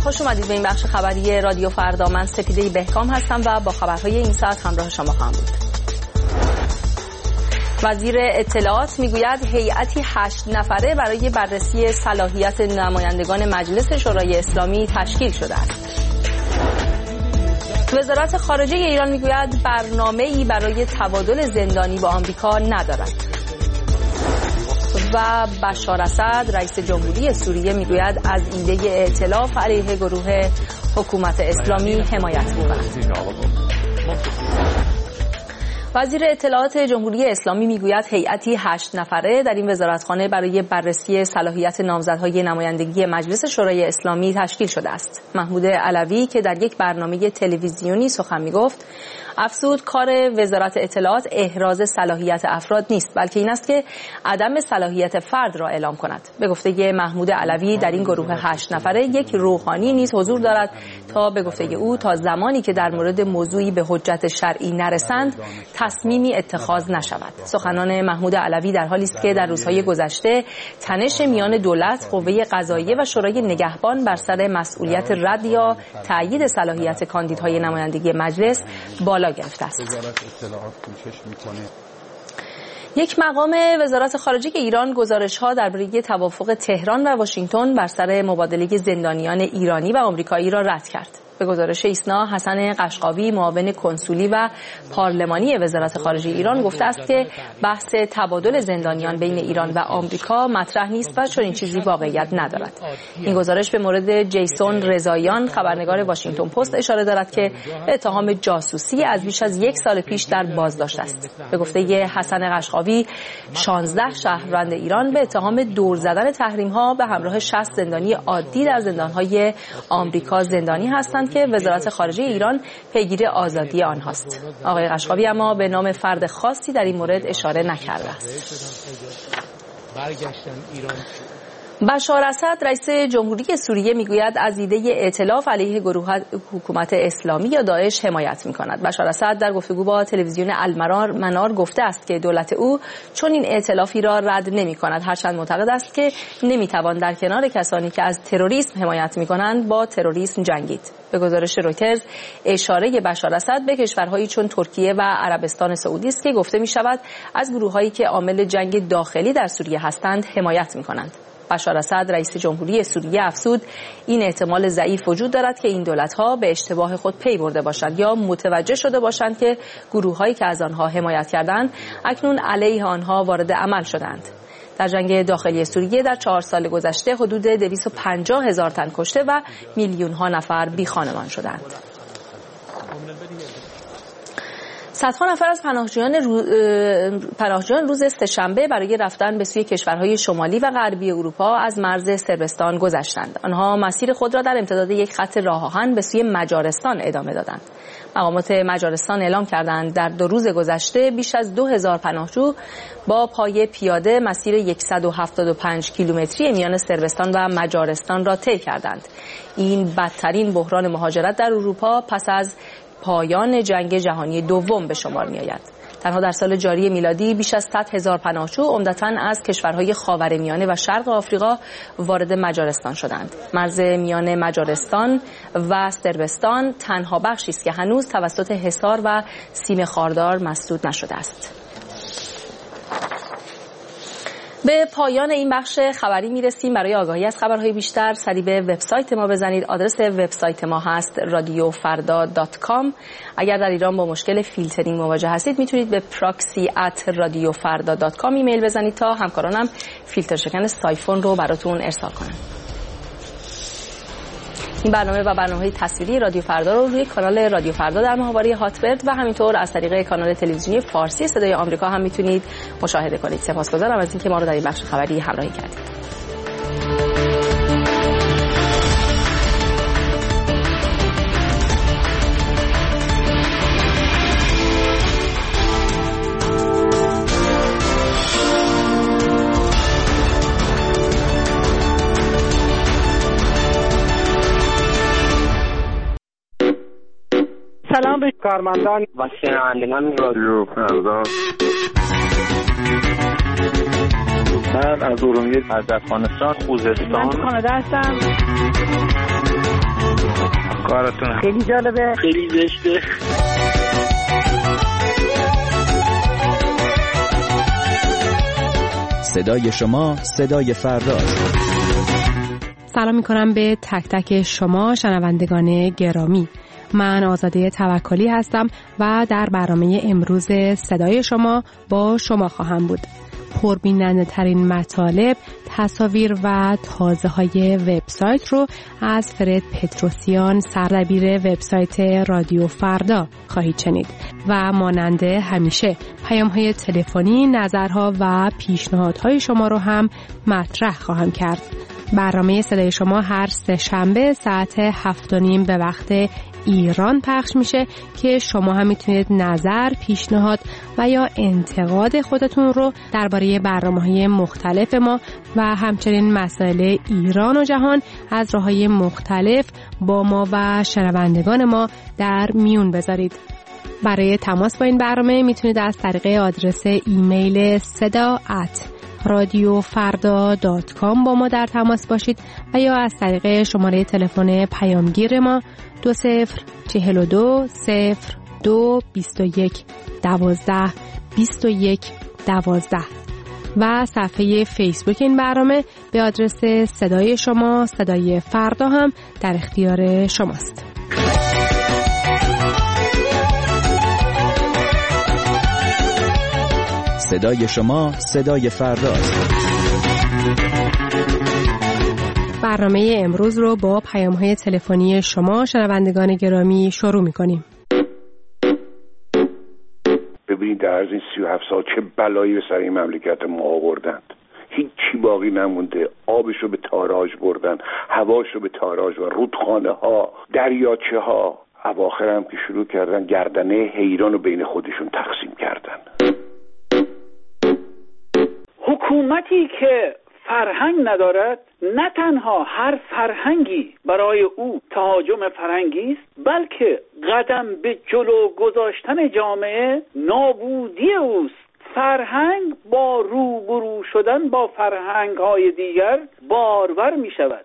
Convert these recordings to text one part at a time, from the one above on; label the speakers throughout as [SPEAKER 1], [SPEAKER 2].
[SPEAKER 1] خوش اومدید به این بخش خبری رادیو فردا. من سپیده بهکام هستم و با خبرهای این ساعت همراه شما خواهم بود. وزیر اطلاعات میگوید هیئتی 8 نفره برای بررسی صلاحیت نمایندگان مجلس شورای اسلامی تشکیل شده است. وزارت خارجه ایران میگوید برنامه‌ای برای تبادل زندانی با آمریکا ندارد. و بشار اسد رئیس جمهوری سوریه میگوید از ایده ائتلاف علیه گروه حکومت اسلامی حمایت می‌کند. وزیر اطلاعات جمهوری اسلامی میگوید هیئتی 8 نفره در این وزارتخانه برای بررسی صلاحیت نامزدهای نمایندگی مجلس شورای اسلامی تشکیل شده است. محمود علوی که در یک برنامه تلویزیونی سخن میگفت افزود کار وزارت اطلاعات احراز صلاحیت افراد نیست، بلکه این است که عدم صلاحیت فرد را اعلام کند. به گفته محمود علوی در این گروه 8 نفره یک روحانی نیز حضور دارد تا به گفته او تا زمانی که در مورد موضوعی به حجت شرعی نرسند تصمیمی اتخاذ نشود. سخنان محمود علوی در حالی است که در روزهای گذشته تنش میان دولت، قوه قضاییه و شورای نگهبان بر سر مسئولیت رد یا تأیید صلاحیت کاندیدهای نمایندگی مجلس بالا گرفته است. یک مقام وزارت خارجه ایران گزارش‌ها درباره توافق تهران و واشنگتن بر سر مبادله زندانیان ایرانی و آمریکایی را رد کرد. به گزارش ایسنا، حسن قشقاوی معاون کنسولی و پارلمانی وزارت خارجه ایران گفته است که بحث تبادل زندانیان بین ایران و آمریکا مطرح نیست و چنین چیزی واقعیت ندارد. این گزارش به مورد جیسون رضاییان خبرنگار واشنگتن پست اشاره دارد که به اتهام جاسوسی از بیش از 1 سال پیش در بازداشت است. به گفته حسن قشقاوی 16 شهروند ایران به اتهام دور زدن تحریم‌ها به همراه 60 زندانی عادی در زندان‌های آمریکا زندانی هستند که وزارت خارجه ایران پیگیر آزادی آنهاست. آقای قشقاوی اما به نام فرد خاصی در این مورد اشاره نکرده است. بشار اسد رئیس جمهوری سوریه میگوید از ایده ائتلاف علیه گروه حکومت اسلامی یا داعش حمایت می‌کند. بشار اسد در گفتگو با تلویزیون المنار گفته است که دولت او چون این ائتلافی را رد نمی‌کند، هرچند معتقد است که نمی‌توان در کنار کسانی که از تروریسم حمایت می‌کنند با تروریسم جنگید. به گزارش رویترز اشاره بشار اسد به کشورهایی چون ترکیه و عربستان سعودی است که گفته می‌شود از گروه‌هایی که عامل جنگ داخلی در سوریه هستند حمایت می‌کنند. بشار اسد رئیس جمهوری سوریه افزود این احتمال ضعیف وجود دارد که این دولت‌ها به اشتباه خود پی برده باشند یا متوجه شده باشند که گروه‌هایی که از آنها حمایت کردند اکنون علیه آنها وارد عمل شدند. در جنگ داخلی سوریه در 4 سال گذشته حدود 250,000 تن کشته و میلیون‌ها نفر بی‌خانمان شدند. صدها نفر از پناهجویان روز سه‌شنبه برای رفتن به سوی کشورهای شمالی و غربی اروپا از مرز صربستان گذشتند. آنها مسیر خود را در امتداد یک خط راه آهن به سوی مجارستان ادامه دادند. مقامات مجارستان اعلام کردند در 2 روز گذشته بیش از 2000 پناهجو با پای پیاده مسیر 175 کیلومتری میان صربستان و مجارستان را طی کردند. این بدترین بحران مهاجرت در اروپا پس از پایان جنگ جهانی دوم به شمار می آید. تنها در سال جاری میلادی بیش از 100,000 پناهجو عمدتاً از کشورهای خاورمیانه و شرق آفریقا وارد مجارستان شدند. مرز میان مجارستان و صربستان تنها بخشی است که هنوز توسط حصار و سیم خاردار مسدود نشده است. به پایان این بخش خبری میرسیم. برای آگاهی از خبرهای بیشتر سری به وبسایت ما بزنید. آدرس وبسایت ما هست radiofarda.com. اگر در ایران با مشکل فیلترینگ مواجه هستید میتونید به proxy@radiofarda.com ایمیل بزنید تا همکارانم فیلتر شکن سایفون رو براتون ارسال کنن. این برنامه و برنامه‌های تصویری رادیو فردا رو روی کانال رادیو فردا در ماهواره هاتبرد و همینطور از طریق کانال تلویزیونی فارسی صدای آمریکا هم میتونید مشاهده کنید. سپاسگزارم از اینکه ما رو در این بخش خبری همراهی کردید.
[SPEAKER 2] سلام به کارمندان
[SPEAKER 3] و شنوندگان رادیو فردا. من از ارومیه، از افغانستان، خوزستان،
[SPEAKER 2] من کانادا هستم.
[SPEAKER 3] کارتون
[SPEAKER 2] خیلی جالبه،
[SPEAKER 4] خیلی زشته.
[SPEAKER 5] صدای شما صدای فرداست.
[SPEAKER 6] سلام میکنم به تک تک شما شنوندگان گرامی. من آزاده توکلی هستم و در برنامه امروز صدای شما با شما خواهم بود. پربیننده ترین مطالب، تصاویر و تازه های وبسایت رو از فرد پتروسیان، سردبیر وبسایت رادیو فردا خواهید شنید و مانند همیشه پیام های تلفنی، نظرها و پیشنهادهای شما رو هم مطرح خواهم کرد. برنامه صدای شما هر سه شنبه ساعت 7:30 به وقت ایران پخش میشه که شما هم میتونید نظر، پیشنهاد و یا انتقاد خودتون رو درباره برنامه‌های مختلف ما و همچنین مسائل ایران و جهان از راه‌های مختلف با ما و شنوندگان ما در میون بذارید. برای تماس با این برنامه میتونید از طریق آدرس ایمیل sada@radiofarda.com با ما در تماس باشید و یا از طریق شماره تلفن پیامگیر ما 2042 02 21 12 21 12 و صفحه فیسبوک این برنامه به آدرس صدای شما صدای فردا هم در اختیار شماست.
[SPEAKER 5] صدای شما صدای فرداست.
[SPEAKER 6] برنامه امروز رو با پیام‌های تلفنی شما شنوندگان گرامی شروع می‌کنیم.
[SPEAKER 7] ببینید در از این 37 سال چه بلایی به سر این مملکت ما آوردند. هیچی باقی نمونده. آبشو به تاراج بردن، هواشو به تاراج و رودخانه ها، دریاچه ها. اواخر هم که شروع کردن گردنه حیران رو بین خودشون تقسیم کردن.
[SPEAKER 4] حکومتی که فرهنگ ندارد نه تنها هر فرهنگی برای او تهاجم فرهنگی است، بلکه قدم به جلو گذاشتن جامعه نابودی اوست. فرهنگ با روبرو شدن با فرهنگ‌های دیگر بارور می شود.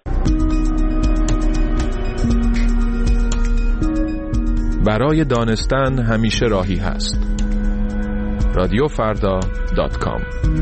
[SPEAKER 8] برای دانستن همیشه راهی هست. radiofarda.com.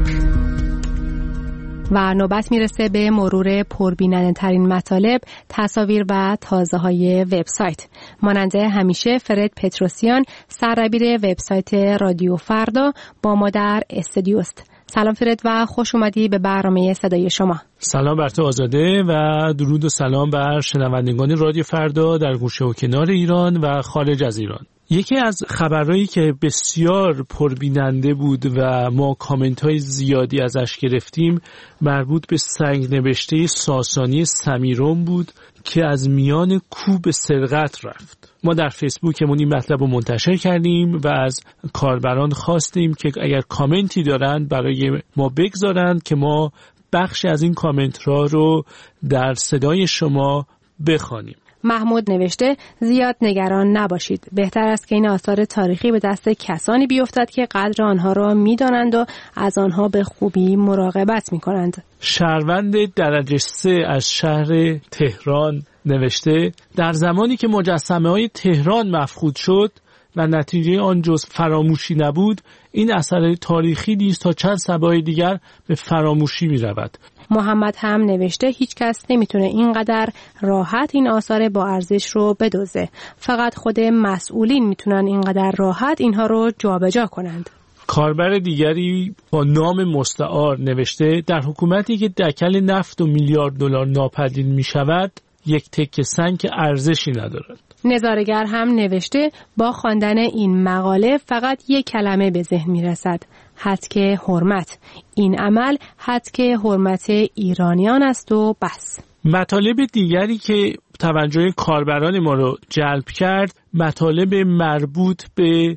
[SPEAKER 6] و نوبت میرسه به مرور پربیننده ترین مطالب، تصاویر و تازه های وبسایت. مانند همیشه فرد پتروسیان، سردبیر وبسایت رادیو فردا با ما در استودیوست. سلام فرد و خوش اومدی به برنامه صدای شما.
[SPEAKER 9] سلام بر تو آزاده و درود و سلام بر شنوندگان رادیو فردا در گوشه و کنار ایران و خارج از ایران. یکی از خبرهایی که بسیار پربیننده بود و ما کامنت های زیادی ازش گرفتیم مربوط به سنگ نوشته ساسانی سمیرون بود که از میان کوه به سرقت رفت. ما در فیسبوکمون این مطلب رو منتشر کردیم و از کاربران خواستیم که اگر کامنتی دارن برای ما بگذارن که ما بخشی از این کامنت رو در صدای شما بخوانیم.
[SPEAKER 6] محمود نوشته زیاد نگران نباشید. بهتر است که این آثار تاریخی به دست کسانی بیفتد که قدر آنها را می‌دانند و از آنها به خوبی مراقبت می‌کنند.
[SPEAKER 9] شهروند درجه 3 از شهر تهران نوشته در زمانی که مجسمه‌های تهران مفقود شد و نتیجه آن جز فراموشی نبود، این اثر تاریخی نیز تا چند سبای دیگر به فراموشی می‌رود.
[SPEAKER 6] محمد هم نوشته هیچ کس نمیتونه اینقدر راحت این آثار با ارزش رو بدزده. فقط خود مسئولین میتونن اینقدر راحت اینها رو جابجا کنند.
[SPEAKER 9] کاربر دیگری با نام مستعار نوشته در حکومتی که دکل نفت و میلیارد دلار ناپدید میشود، یک تکه سنگ ارزشی ندارد.
[SPEAKER 6] نظاره‌گر هم نوشته با خواندن این مقاله فقط یک کلمه به ذهن میرسد: هتک حرمت. این عمل هتک حرمت ایرانیان است و بس.
[SPEAKER 9] مطالب دیگری که توجه کاربران ما رو جلب کرد مطالب مربوط به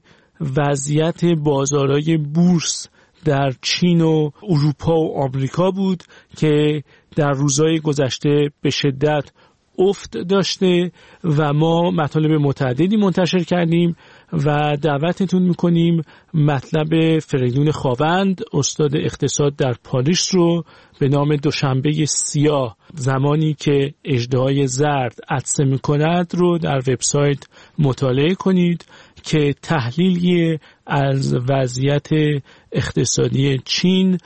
[SPEAKER 9] وضعیت بازارهای بورس در چین و اروپا و آمریکا بود که در روزهای گذشته به شدت افت داشته و ما مطالب متعددی منتشر کردیم و دعوتتون میکنیم مطلب فریدون خاوند استاد اقتصاد در پاریس رو به نام دوشنبه سیاه، زمانی که اژدهای زرد عطسه میکند رو در وبسایت مطالعه کنید که تحلیلی از وضعیت اقتصادی چین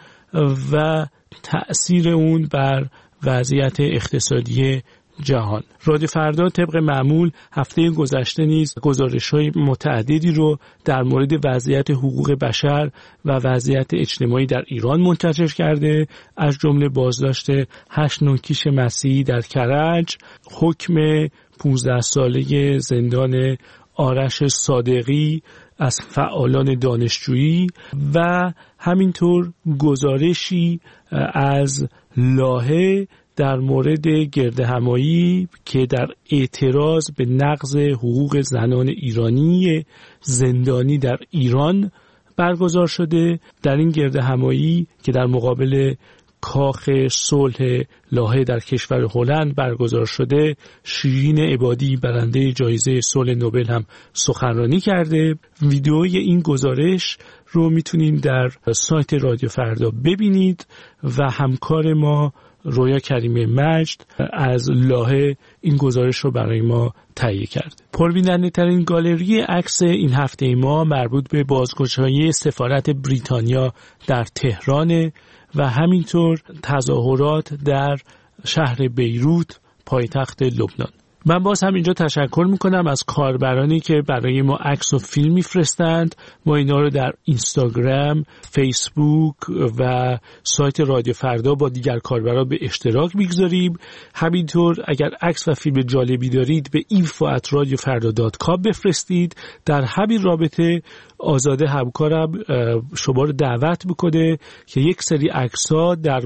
[SPEAKER 9] و تأثیر اون بر وضعیت اقتصادی جهان. رادیو فردا طبق معمول هفته گذشته نیز گزارش‌های متعددی رو در مورد وضعیت حقوق بشر و وضعیت اجتماعی در ایران منتشر کرده، از جمله بازداشت 8 نوکیش مسیحی در کرج، حکم 15 ساله زندان آرش صادقی از فعالان دانشجویی و همینطور گزارشی از لاهه در مورد گردهمایی که در اعتراض به نقض حقوق زنان ایرانی زندانی در ایران برگزار شده. در این گردهمایی که در مقابل کاخ صلح لاهه در کشور هلند برگزار شده، شیرین عبادی برنده جایزه صلح نوبل هم سخنرانی کرده. ویدئوی این گزارش رو میتونید در سایت رادیو فردا ببینید و همکار ما رویا کریم مجد از لاهه این گزارش رو برای ما تهیه کرده. پربیننده ترین گالری عکس این هفته ما مربوط به بازگشایی سفارت بریتانیا در تهران و همینطور تظاهرات در شهر بیروت پایتخت لبنان. من باز هم اینجا تشکر میکنم از کاربرانی که برای ما عکس و فیلم میفرستند. ما اینا رو در اینستاگرام، فیسبوک و سایت رادیو فردا با دیگر کاربران به اشتراک میگذاریم. همینطور اگر عکس و فیلم جالبی دارید به info@radiofarda.com بفرستید. در همین رابطه آزاده همکارم شما رو دعوت میکنه که یک سری عکس‌ها در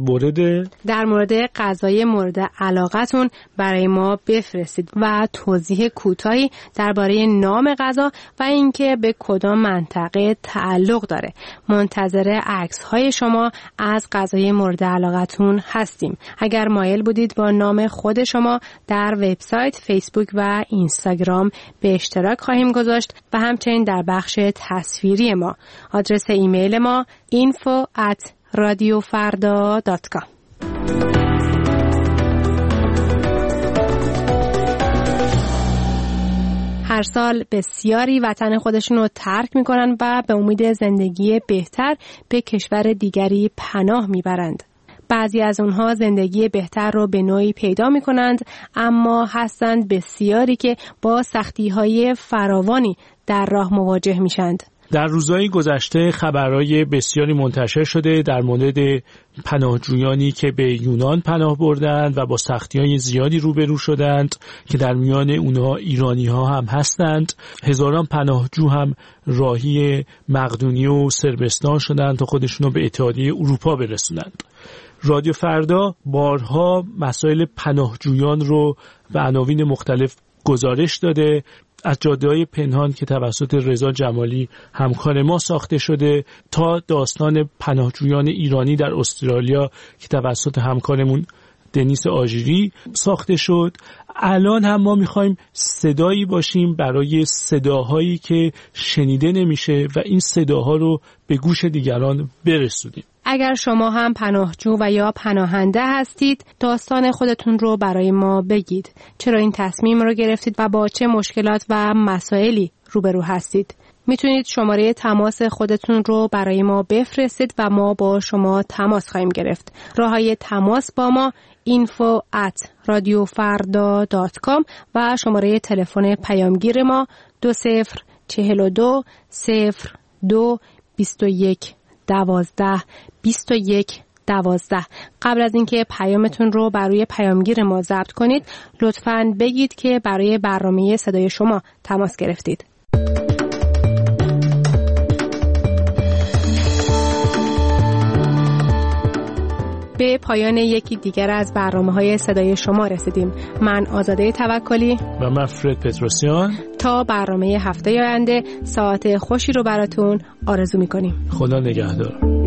[SPEAKER 9] مورد
[SPEAKER 6] غذای مورد علاقتون برای ما بفرستید و توضیح کوتاهی درباره نام غذا و اینکه به کدام منطقه تعلق داره. منتظر عکس‌های شما از غذای مورد علاقتون هستیم. اگر مایل بودید با نام خود شما در وبسایت، فیسبوک و اینستاگرام به اشتراک خواهیم گذاشت و همچنین در بخش تصویری ما. آدرس ایمیل ما info@radiofarda.com. هر سال بسیاری وطن خودشون رو ترک میکنن و به امید زندگی بهتر به کشور دیگری پناه میبرند. بعضی از اونها زندگی بهتر رو به نوعی پیدا میکنند، اما هستند بسیاری که با سختی‌های فراوانی در راه مواجه میشند.
[SPEAKER 9] در روزهای گذشته خبرهای بسیاری منتشر شده در مورد پناهجویانی که به یونان پناه بردند و با سختی‌های زیادی روبرو شدند که در میان اونها ایرانی‌ها هم هستند. هزاران پناهجو هم راهی مقدونیه و صربستان شدند تا خودشون رو به اتحادیه اروپا برسونند. رادیو فردا بارها مسائل پناهجویان رو به عناوین مختلف گزارش داده، از جاده‌های پنهان که توسط رضا جمالی همکار ما ساخته شده تا داستان پناهجویان ایرانی در استرالیا که توسط همکارمون دنیس آژیری ساخته شد. الان هم ما میخوایم صدایی باشیم برای صداهایی که شنیده نمیشه و این صداها رو به گوش دیگران برسونیم.
[SPEAKER 6] اگر شما هم پناهجو و یا پناهنده هستید، داستان خودتون رو برای ما بگید. چرا این تصمیم رو گرفتید و با چه مشکلات و مسائلی روبرو هستید؟ میتونید شماره تماس خودتون رو برای ما بفرستید و ما با شما تماس خواهیم گرفت. راههای تماس با ما info@radiofarda.com و شماره تلفن پیامگیر ما 2042 02 21 12 21 12. قبل از اینکه پیامتون رو برای پیامگیر ما ضبط کنید، لطفاً بگید که برای برنامه صدای شما تماس گرفتید. به پایان یکی دیگر از برنامه‌های صدای شما رسیدیم. من آزاده توکلی
[SPEAKER 9] و من فرد پتروسیان
[SPEAKER 6] تا برنامه هفته آینده ساعت خوشی رو براتون آرزو می‌کنیم.
[SPEAKER 9] خدا نگهدار.